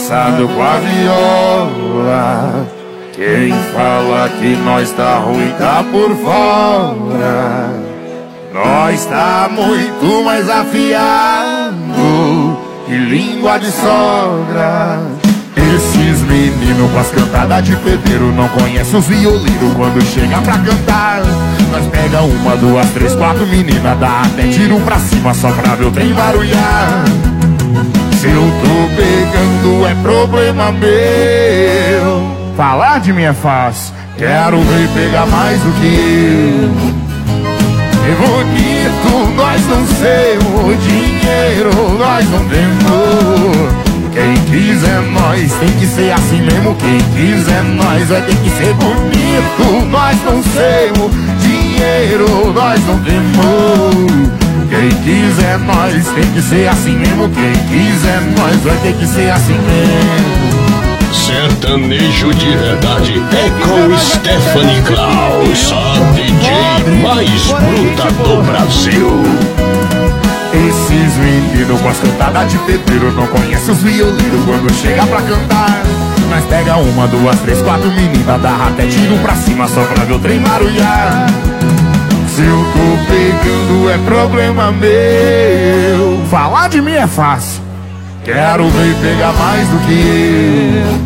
abraçado com a viola. Quem fala que nós tá ruim tá por fora. Nós tá muito mais afiado que língua de sogra. Esses meninos com as cantadas de pedreiro não conhecem os violinos quando chega pra cantar. Nós pega uma, duas, três, quatro meninas, dá até tiro pra cima só pra ver o trem barulhar. Se eu tô pegando é problema meu. Falar de mim é fácil, quero ver pegar mais do que eu. É bonito, nós não temos dinheiro, nós não temos. Quem quiser nós, tem que ser assim mesmo. Quem quiser nós, vai ter que ser bonito. Nós não temos dinheiro, nós não temos. Quem quiser nós, tem que ser assim mesmo. Quem quiser nós, vai ter que ser assim mesmo. Sertanejo de verdade é com Stephanie Klaus, a DJ mais bruta do Brasil. Esses meninos com as cantadas de pedreiro não conhecem os violinos quando chega pra cantar. Nós pega uma, duas, três, quatro meninas, dá até tiro pra cima só pra ver o trem barulhar. Se eu tô pegando é problema meu. Falar de mim é fácil, quero ver pegar mais do que eu.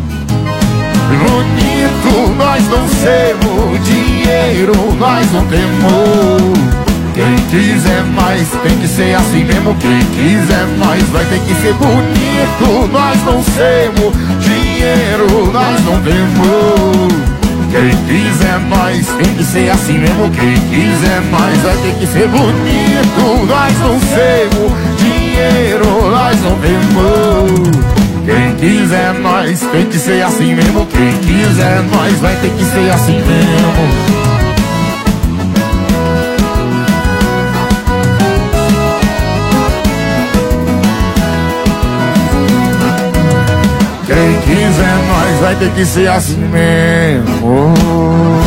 Bonito, nós não temos dinheiro, nós não temos. Quem quiser mais, tem que ser assim mesmo. Quem quiser mais, vai ter que ser bonito. Nós não temos dinheiro, nós não temos. Quem quiser mais, tem que ser assim mesmo. Quem quiser mais, vai ter que ser bonito. Nós não temos dinheiro, nós não temos. Quem quiser nós, tem que ser assim mesmo. Quem quiser nós, vai ter que ser assim mesmo. Quem quiser nós, vai ter que ser assim mesmo.